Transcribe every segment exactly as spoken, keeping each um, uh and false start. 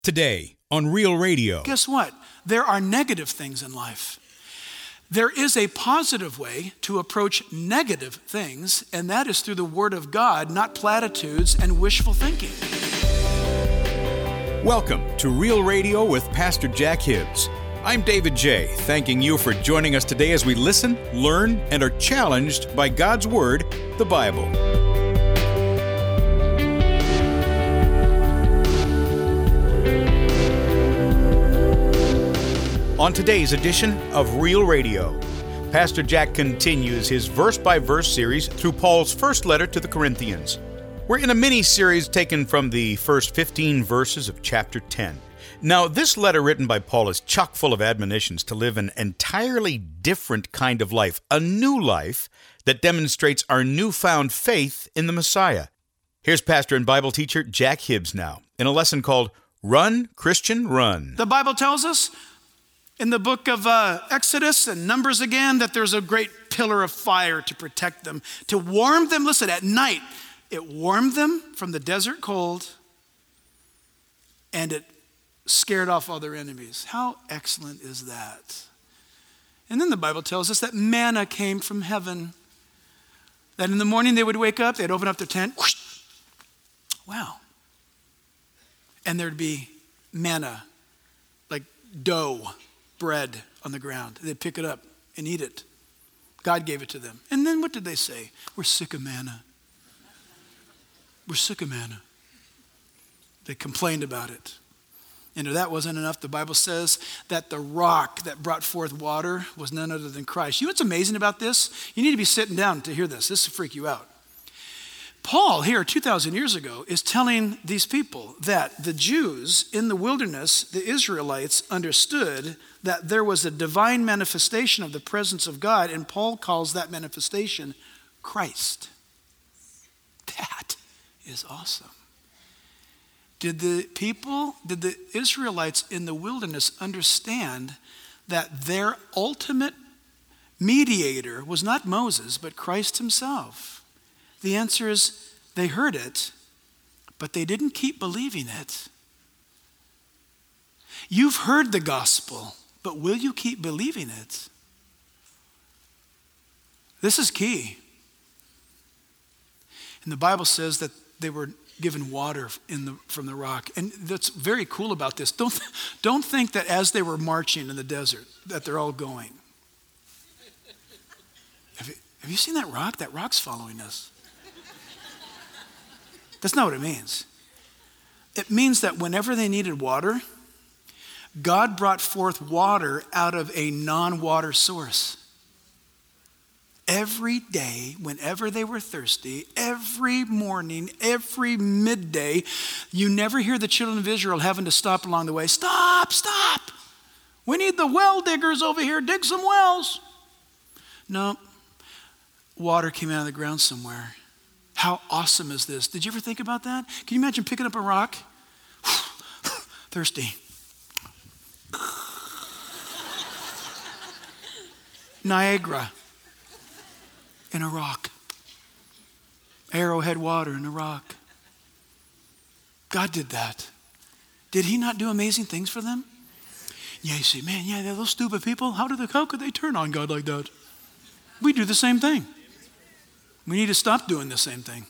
Today on Real Radio. Guess what? There are negative things in life. There is a positive way to approach negative things, and that is through the Word of God, not platitudes and wishful thinking. Welcome to Real Radio with Pastor Jack Hibbs. I'm David J., thanking you for joining us today as we listen, learn, and are challenged by God's Word, the Bible. On today's edition of Real Radio, Pastor Jack continues his verse-by-verse series through Paul's first letter to the Corinthians. We're in a mini-series taken from the first fifteen verses of chapter ten. Now, this letter written by Paul is chock full of admonitions to live an entirely different kind of life, a new life that demonstrates our newfound faith in the Messiah. Here's pastor and Bible teacher Jack Hibbs now in a lesson called Run, Christian, Run. The Bible tells us in the book of uh, Exodus and Numbers again, that there's a great pillar of fire to protect them, to warm them. Listen, at night, it warmed them from the desert cold, and it scared off all their enemies. How excellent is that? And then the Bible tells us that manna came from heaven, that in the morning they would wake up, they'd open up their tent, whoosh, wow, and there'd be manna, like dough, bread on the ground. They'd pick it up and eat it. God gave it to them. And then what did they say? We're sick of manna. We're sick of manna. They complained about it. And if that wasn't enough, the Bible says that the rock that brought forth water was none other than Christ. You know what's amazing about this? You need to be sitting down to hear this. This will freak you out. Paul here two thousand years ago is telling these people that the Jews in the wilderness, the Israelites, understood that there was a divine manifestation of the presence of God, and Paul calls that manifestation Christ. That is awesome. Did the people, did the Israelites in the wilderness understand that their ultimate mediator was not Moses, but Christ himself? The answer is they heard it, but they didn't keep believing it. You've heard the gospel, but will you keep believing it? This is key. And the Bible says that they were given water in the, from the rock. And that's very cool about this. Don't, don't think that as they were marching in the desert that they're all going. Have you, have you seen that rock? That rock's following us. That's not what it means. It means that whenever they needed water, God brought forth water out of a non-water source. Every day, whenever they were thirsty, every morning, every midday, you never hear the children of Israel having to stop along the way. Stop, stop. We need the well diggers over here. Dig some wells. No, water came out of the ground somewhere. How awesome is this? Did you ever think about that? Can you imagine picking up a rock? Thirsty. Niagara in a rock. Arrowhead water in a rock. God did that. Did he not do amazing things for them? Yeah, you say, man, yeah, those stupid people, how, did they, how could they turn on God like that? We do the same thing. We need to stop doing the same thing.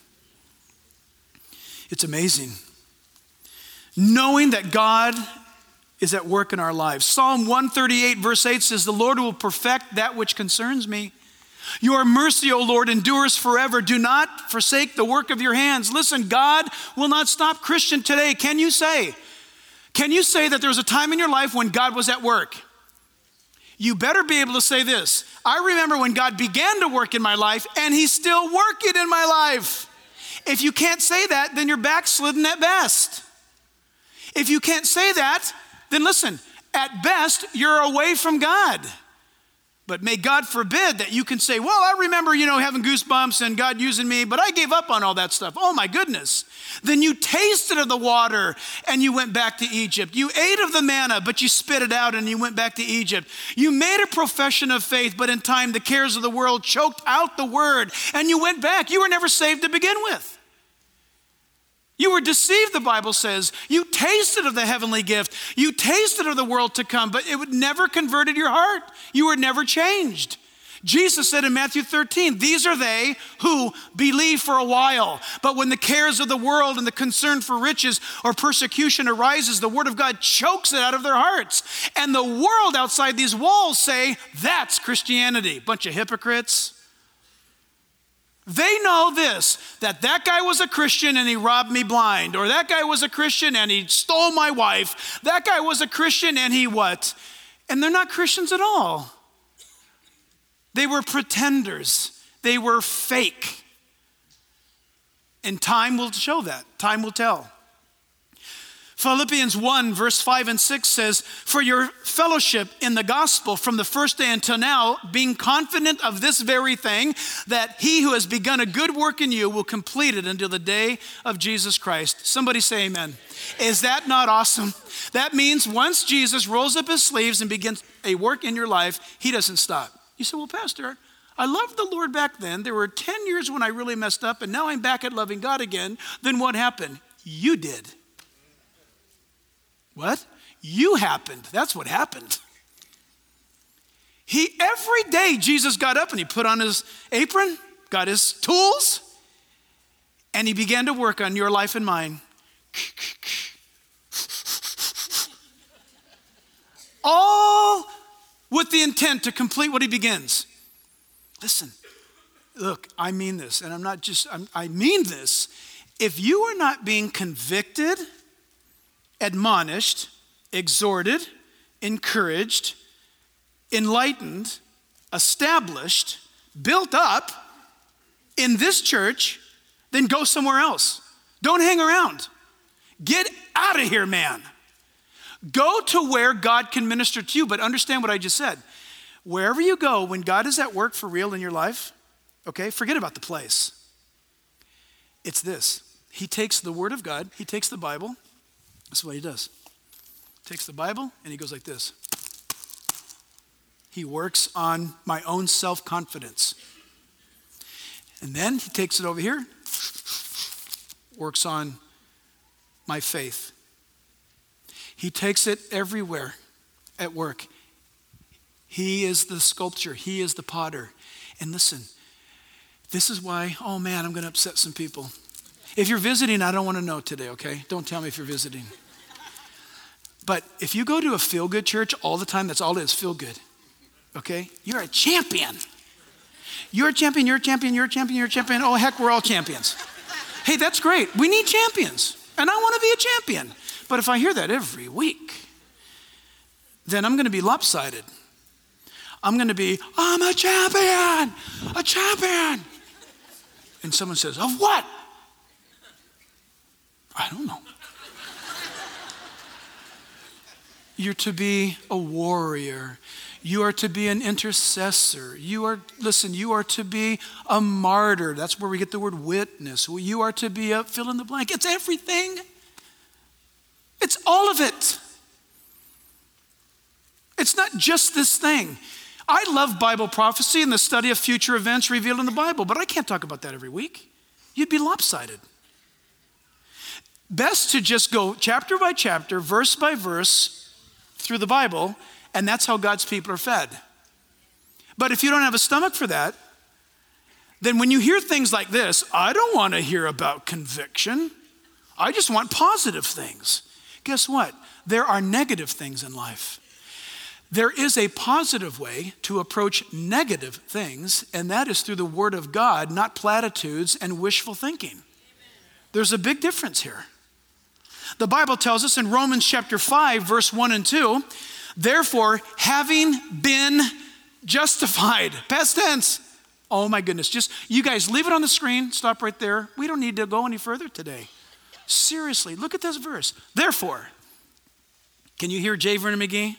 It's amazing. Knowing that God is at work in our lives. Psalm one thirty-eight verse eight says, the Lord will perfect that which concerns me. Your mercy, O Lord, endures forever. Do not forsake the work of your hands. Listen, God will not stop. Christian, today, can you say, can you say that there was a time in your life when God was at work? You better be able to say this. I remember when God began to work in my life, and he's still working in my life. If you can't say that, then you're backslidden at best. If you can't say that, then listen, at best, you're away from God. But may God forbid that you can say, well, I remember, you know, having goosebumps and God using me, but I gave up on all that stuff. Oh my goodness. Then you tasted of the water and you went back to Egypt. You ate of the manna, but you spit it out and you went back to Egypt. You made a profession of faith, but in time the cares of the world choked out the word and you went back. You were never saved to begin with. You were deceived, the Bible says. You tasted of the heavenly gift. You tasted of the world to come, but it would never converted your heart. You were never changed. Jesus said in Matthew thirteen, these are they who believe for a while, but when the cares of the world and the concern for riches or persecution arises, the word of God chokes it out of their hearts. And the world outside these walls say, that's Christianity. Bunch of hypocrites. They know this, that that guy was a Christian and he robbed me blind, or that guy was a Christian and he stole my wife. That guy was a Christian and he what? And they're not Christians at all. They were pretenders. They were fake. And time will show that. Time will tell. Philippians one, verse five and six says, for your fellowship in the gospel from the first day until now, being confident of this very thing, that he who has begun a good work in you will complete it until the day of Jesus Christ. Somebody say amen. Is that not awesome? That means once Jesus rolls up his sleeves and begins a work in your life, he doesn't stop. You say, well, Pastor, I loved the Lord back then. There were ten years when I really messed up, and now I'm back at loving God again. Then what happened? You did. What? You happened. That's what happened. He, every day, Jesus got up and he put on his apron, got his tools, and he began to work on your life and mine. All with the intent to complete what he begins. Listen, look, I mean this, and I'm not just, I'm, I mean this. If you are not being convicted, admonished, exhorted, encouraged, enlightened, established, built up in this church, then go somewhere else. Don't hang around. Get out of here, man. Go to where God can minister to you, but understand what I just said. Wherever you go, when God is at work for real in your life, okay, forget about the place. It's this. He takes the word of God, he takes the Bible. That's what he does. Takes the Bible and he goes like this. He works on my own self-confidence. And then he takes it over here, works on my faith. He takes it everywhere at work. He is the sculptor. He is the potter. And listen, this is why, oh man, I'm going to upset some people. If you're visiting, I don't want to know today, okay? Don't tell me if you're visiting. But if you go to a feel-good church all the time, that's all it is, feel good, okay? You're a champion. You're a champion, you're a champion, you're a champion, you're a champion. Oh, heck, we're all champions. Hey, that's great. We need champions. And I want to be a champion. But if I hear that every week, then I'm going to be lopsided. I'm going to be, I'm a champion, a champion. And someone says, of what? I don't know. You're to be a warrior. You are to be an intercessor. You are, listen, you are to be a martyr. That's where we get the word witness. You are to be a fill in the blank. It's everything. It's all of it. It's not just this thing. I love Bible prophecy and the study of future events revealed in the Bible, but I can't talk about that every week. You'd be lopsided. Best to just go chapter by chapter, verse by verse through the Bible, and that's how God's people are fed. But if you don't have a stomach for that, then when you hear things like this, I don't want to hear about conviction. I just want positive things. Guess what? There are negative things in life. There is a positive way to approach negative things, and that is through the Word of God, not platitudes and wishful thinking. There's a big difference here. The Bible tells us in Romans chapter five, verse one and two, therefore, having been justified, past tense. Oh my goodness, just, you guys leave it on the screen, stop right there. We don't need to go any further today. Seriously, look at this verse. Therefore, can you hear J. Vernon McGee?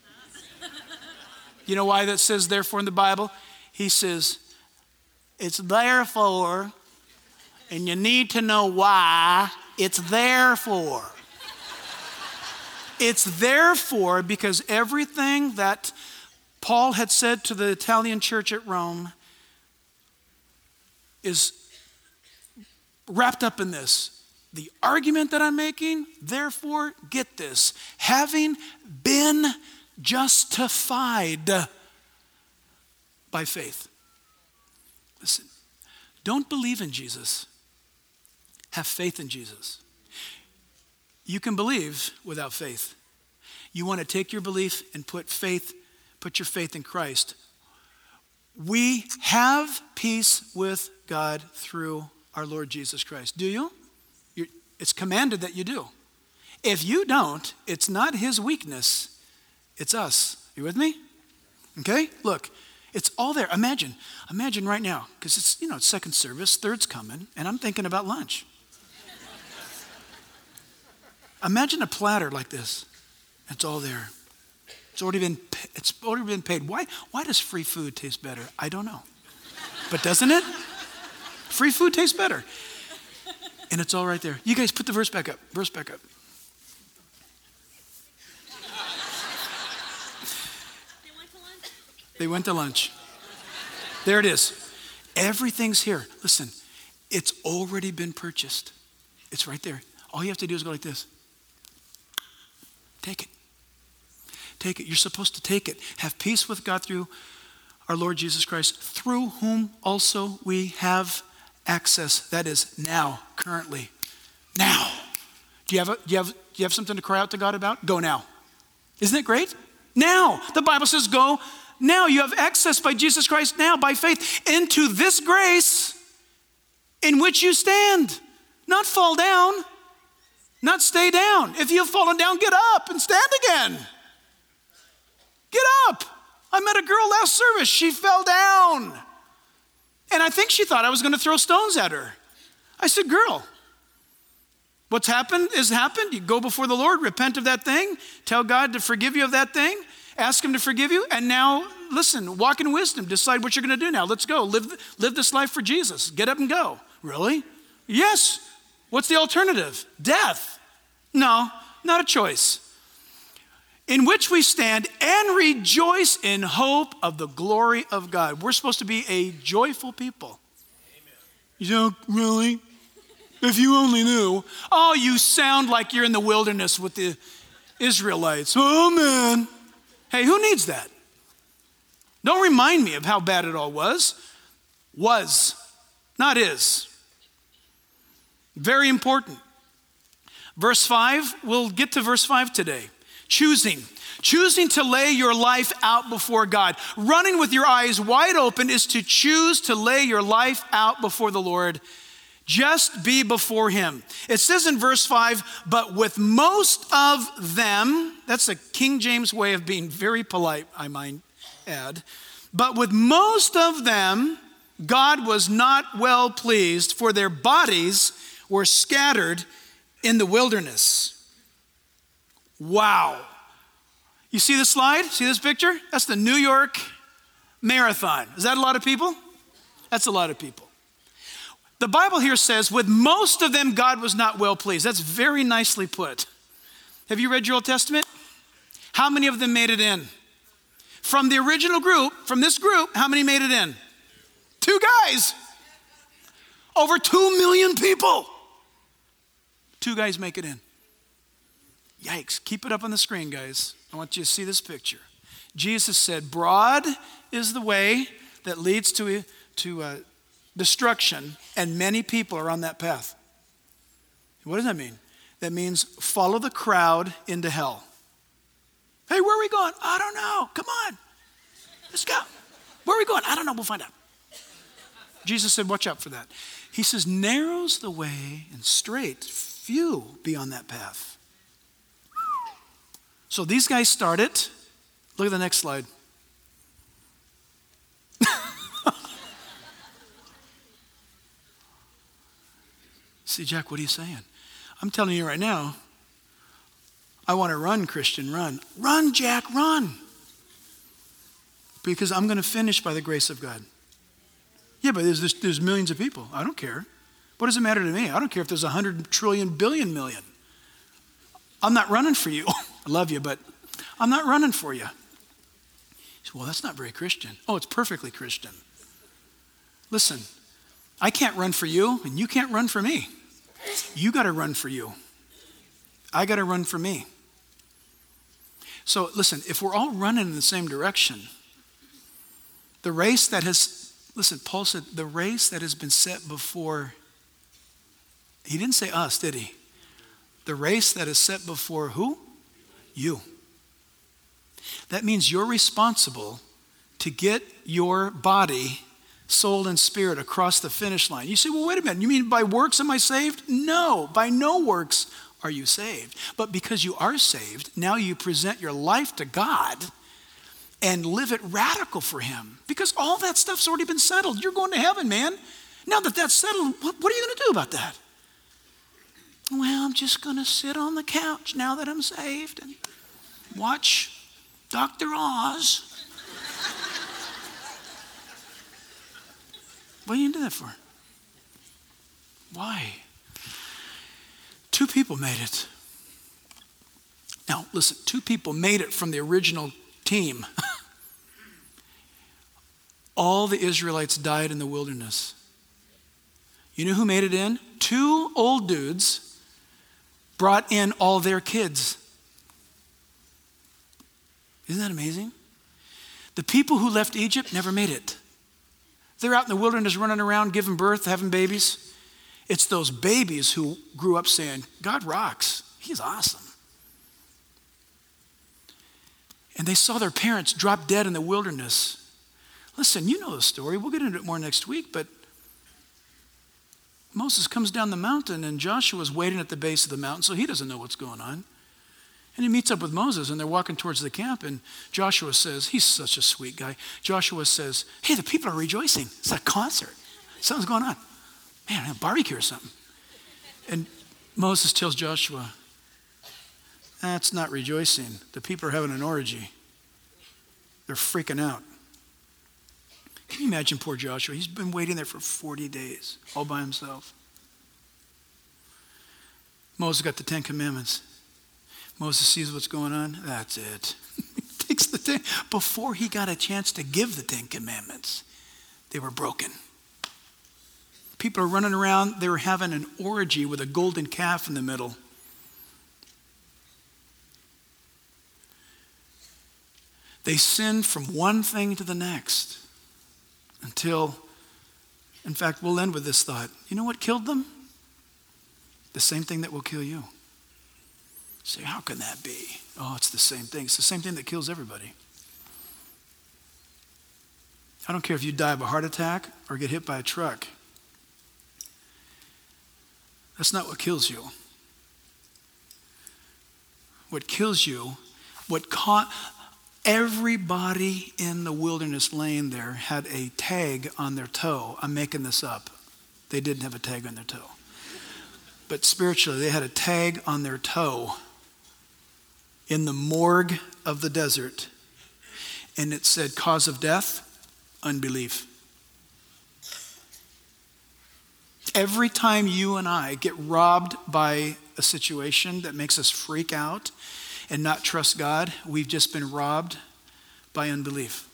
You know why that says therefore in the Bible? He says, it's therefore, and you need to know why it's therefore. It's therefore because everything that Paul had said to the Italian church at Rome is wrapped up in this. the argument that I'm making, therefore, get this, having been justified by faith. Listen, don't believe in Jesus. Have faith in Jesus. You can believe without faith. You want to take your belief and put faith, put your faith in Christ. We have peace with God through our Lord Jesus Christ. Do you? You're, it's commanded that you do. If you don't, it's not his weakness, it's us. You with me? Okay? Look, it's all there. Imagine, imagine right now, because it's, you know, it's second service, third's coming, and I'm thinking about lunch. Imagine a platter like this. It's all there. It's already been, it's already been paid. Why, why does free food taste better? I don't know. But doesn't it? Free food tastes better. And it's all right there. You guys put the verse back up. Verse back up. They went to lunch. They went to lunch. There it is. Everything's here. Listen, it's already been purchased. It's right there. All you have to do is go like this. Take it. Take it. You're supposed to take it. Have peace with God through our Lord Jesus Christ, through whom also we have access. That is now, currently. Now. Do you have a, do you have, do you have something to cry out to God about? Go now. Isn't it great? Now. The Bible says go now. You have access by Jesus Christ now, by faith, into this grace in which you stand. Not fall down. Not stay down. If you've fallen down, get up and stand again. Get up. I met a girl last service. She fell down. And I think she thought I was going to throw stones at her. I said, girl, what's happened is happened. You go before the Lord, repent of that thing, tell God to forgive you of that thing, ask him to forgive you, and now, listen, walk in wisdom. Decide what you're going to do now. Let's go. Live, live this life for Jesus. Get up and go. Really? Yes. What's the alternative? Death. No, not a choice. In which we stand and rejoice in hope of the glory of God. We're supposed to be a joyful people. Amen. You don't really? If you only knew. Oh, you sound like you're in the wilderness with the Israelites. Oh, man. Hey, who needs that? Don't remind me of how bad it all was. Was, not is. Very important. Verse five, we'll get to verse five today. Choosing. Choosing to lay your life out before God. Running with your eyes wide open is to choose to lay your life out before the Lord. Just be before him. It says in verse five, but with most of them, that's a King James way of being very polite, I might add. But with most of them, God was not well pleased, for their bodies were scattered in the wilderness. Wow. You see the slide? See this picture? That's the New York Marathon. Is that a lot of people? That's a lot of people. The Bible here says, with most of them, God was not well pleased. That's very nicely put. Have you read your Old Testament? How many of them made it in? From the original group, from this group, how many made it in? Two guys. Over two million people. Two guys make it in. Yikes. Keep it up on the screen, guys. I want you to see this picture. Jesus said, broad is the way that leads to, to uh, destruction, and many people are on that path. What does that mean? That means follow the crowd into hell. Hey, where are we going? I don't know. Come on. Let's go. Where are we going? I don't know. We'll find out. Jesus said, watch out for that. He says, narrow's the way and straight. Few be on that path. So these guys started. Look at the next slide. See, Jack, what are you saying? I'm telling you right now, I want to run, Christian, run. Run, Jack, run. Because I'm going to finish by the grace of God. Yeah, but there's, there's, there's millions of people. I don't care. What does it matter to me? I don't care if there's a hundred trillion billion million. I'm not running for you. I love you, but I'm not running for you. He said, well, that's not very Christian. Oh, it's perfectly Christian. Listen, I can't run for you, and you can't run for me. You got to run for you. I got to run for me. So listen, if we're all running in the same direction, the race that has, listen, Paul said, the race that has been set before, he didn't say us, did he? The race that is set before who? You. That means you're responsible to get your body, soul, and spirit across the finish line. You say, well, wait a minute. You mean by works am I saved? No, by no works are you saved. But because you are saved, now you present your life to God and live it radical for him. Because all that stuff's already been settled. You're going to heaven, man. Now that that's settled, what, what are you going to do about that? Well, I'm just going to sit on the couch now that I'm saved and watch Doctor Oz. What are you going to do that for? Why? Two people made it. Now, listen, two people made it from the original team. All the Israelites died in the wilderness. You know who made it in? Two old dudes brought in all their kids. Isn't that amazing? The people who left Egypt never made it. They're out in the wilderness running around, giving birth, having babies. It's those babies who grew up saying, God rocks. He's awesome. And they saw their parents drop dead in the wilderness. Listen, you know the story. We'll get into it more next week, but Moses comes down the mountain and Joshua's waiting at the base of the mountain, so he doesn't know what's going on. And he meets up with Moses and they're walking towards the camp and Joshua says, he's such a sweet guy. Joshua says, hey, the people are rejoicing. It's a concert. Something's going on. Man, a barbecue or something. And Moses tells Joshua, that's not rejoicing. The people are having an orgy. They're freaking out. Can you imagine poor Joshua? He's been waiting there for forty days, all by himself. Moses got the Ten Commandments. Moses sees what's going on. That's it. He takes the ten. Before he got a chance to give the Ten Commandments, they were broken. People are running around. They were having an orgy with a golden calf in the middle. They sinned from one thing to the next until, in fact, we'll end with this thought. You know what killed them? The same thing that will kill you. You say, how can that be? Oh, it's the same thing. It's the same thing that kills everybody. I don't care if you die of a heart attack or get hit by a truck. That's not what kills you. What kills you, what caught everybody in the wilderness laying there had a tag on their toe. I'm making this up. They didn't have a tag on their toe. But spiritually, they had a tag on their toe in the morgue of the desert. And it said, cause of death, unbelief. Every time you and I get robbed by a situation that makes us freak out and not trust God, we've just been robbed by unbelief.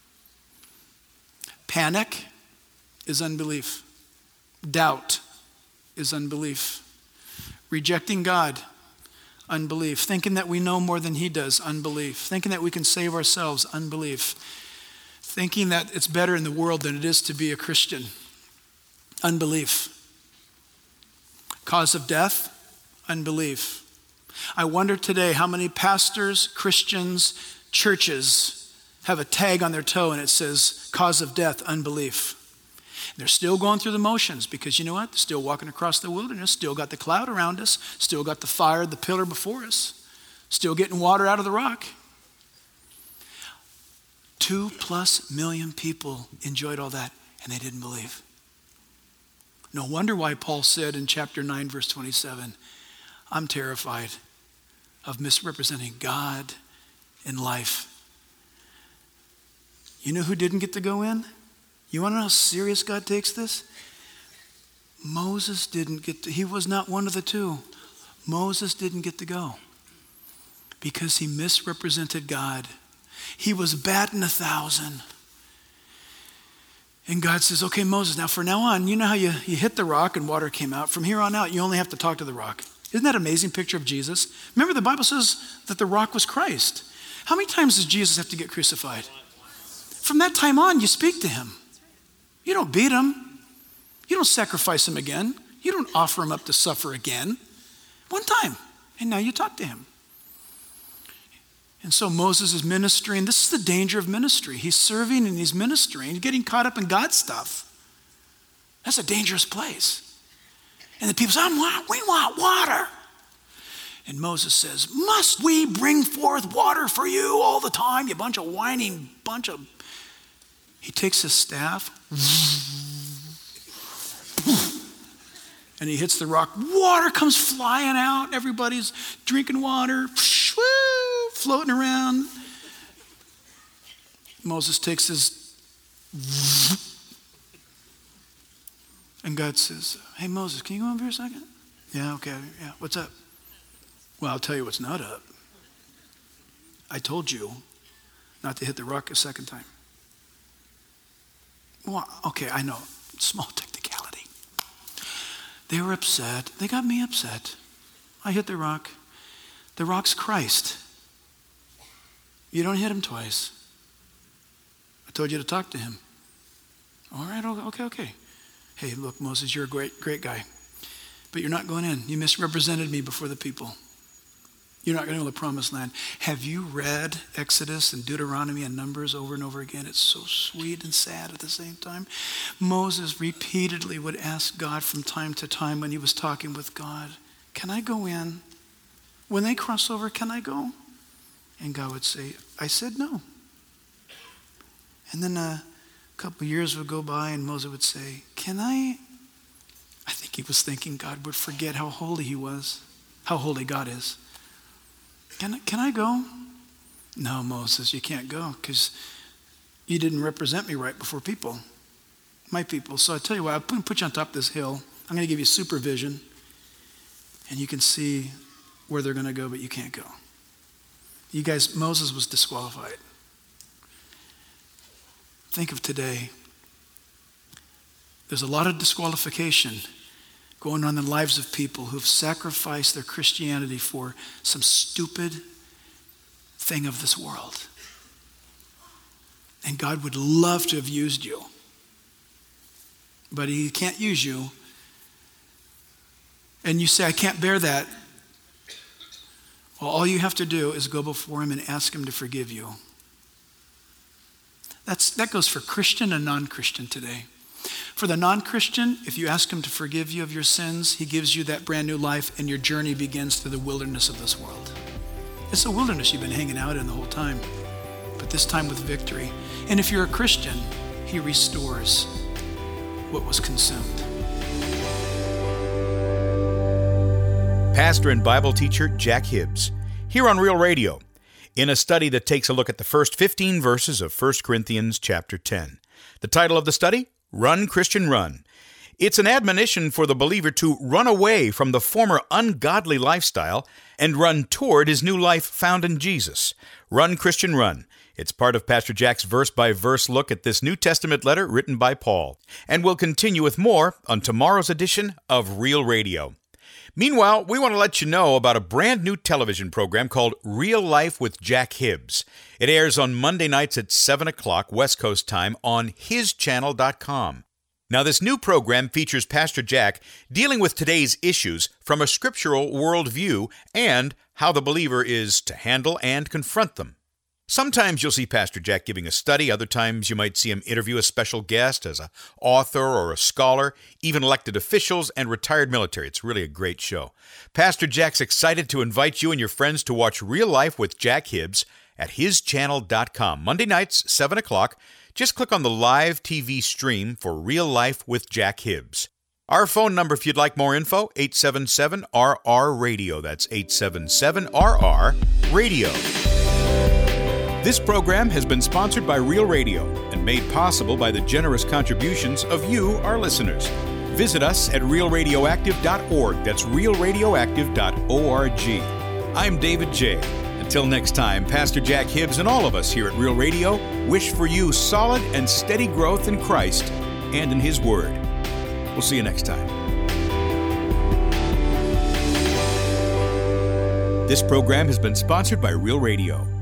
Panic is unbelief. Doubt is unbelief. Rejecting God, unbelief. Thinking that we know more than he does, unbelief. Thinking that we can save ourselves, unbelief. Thinking that it's better in the world than it is to be a Christian, unbelief. Cause of death, unbelief. I wonder today how many pastors, Christians, churches have a tag on their toe and it says, cause of death, unbelief. They're still going through the motions because you know what? They're still walking across the wilderness, still got the cloud around us, still got the fire, the pillar before us, still getting water out of the rock. Two plus million people enjoyed all that and they didn't believe. No wonder why Paul said in chapter nine, verse twenty-seven, I'm terrified of misrepresenting God in life. You know who didn't get to go in? You want to know how serious God takes this? Moses didn't get to, he was not one of the two. Moses didn't get to go because he misrepresented God. He was batting a thousand. And God says, okay, Moses, now from now on, you know how you, you hit the rock and water came out? From here on out, you only have to talk to the rock. Isn't that an amazing picture of Jesus? Remember, the Bible says that the rock was Christ. How many times does Jesus have to get crucified? From that time on, you speak to him. You don't beat him. You don't sacrifice him again. You don't offer him up to suffer again. One time, and now you talk to him. And so Moses is ministering. This is the danger of ministry. He's serving and he's ministering, getting caught up in God's stuff. That's a dangerous place. And the people say, we want water. And Moses says, must we bring forth water for you all the time, you bunch of whining bunch of... He takes his staff, and he hits the rock. Water comes flying out. Everybody's drinking water, floating around. Moses takes his... And God says, hey, Moses, can you go over here a second? Yeah, okay, yeah, what's up? Well, I'll tell you what's not up. I told you not to hit the rock a second time. Well, okay, I know, small technicality. They were upset. They got me upset. I hit the rock. The rock's Christ. You don't hit him twice. I told you to talk to him. All right, okay, okay. Hey, look, Moses, you're a great, great guy, but you're not going in. You misrepresented me before the people. You're not going to go to the promised land. Have you read Exodus and Deuteronomy and Numbers over and over again? It's so sweet and sad at the same time. Moses repeatedly would ask God from time to time when he was talking with God, can I go in? When they cross over, can I go? And God would say, I said no. And then a couple years would go by and Moses would say, can I? I think he was thinking God would forget how holy he was, how holy God is. Can I, can I go? No, Moses, you can't go because you didn't represent me right before people, my people. So I tell you what, I'm going to put you on top of this hill. I'm going to give you supervision and you can see where they're going to go, but you can't go. You guys, Moses was disqualified. Think of today. There's a lot of disqualification going on in the lives of people who've sacrificed their Christianity for some stupid thing of this world. And God would love to have used you, but he can't use you. And you say, I can't bear that. Well, all you have to do is go before him and ask him to forgive you. That's, that goes for Christian and non-Christian today. For the non-Christian, if you ask him to forgive you of your sins, he gives you that brand new life and your journey begins through the wilderness of this world. It's a wilderness you've been hanging out in the whole time, but this time with victory. And if you're a Christian, he restores what was consumed. Pastor and Bible teacher Jack Hibbs, here on Real Radio, in a study that takes a look at the first fifteen verses of First Corinthians chapter ten. The title of the study, Run, Christian, Run. It's an admonition for the believer to run away from the former ungodly lifestyle and run toward his new life found in Jesus. Run, Christian, Run. It's part of Pastor Jack's verse-by-verse look at this New Testament letter written by Paul. And we'll continue with more on tomorrow's edition of Real Radio. Meanwhile, we want to let you know about a brand new television program called Real Life with Jack Hibbs. It airs on Monday nights at seven o'clock West Coast time on his channel dot com. Now, this new program features Pastor Jack dealing with today's issues from a scriptural worldview and how the believer is to handle and confront them. Sometimes you'll see Pastor Jack giving a study. Other times you might see him interview a special guest as an author or a scholar, even elected officials and retired military. It's really a great show. Pastor Jack's excited to invite you and your friends to watch Real Life with Jack Hibbs at his channel dot com. Monday nights, seven o'clock. Just click on the live T V stream for Real Life with Jack Hibbs. Our phone number, if you'd like more info, eight seven seven R R radio. That's eight seven seven R R radio. This program has been sponsored by Real Radio and made possible by the generous contributions of you, our listeners. Visit us at real radioactive dot org. That's real radioactive dot org. I'm David J., and Till next time, Pastor Jack Hibbs and all of us here at Real Radio wish for you solid and steady growth in Christ and in His Word. We'll see you next time. This program has been sponsored by Real Radio.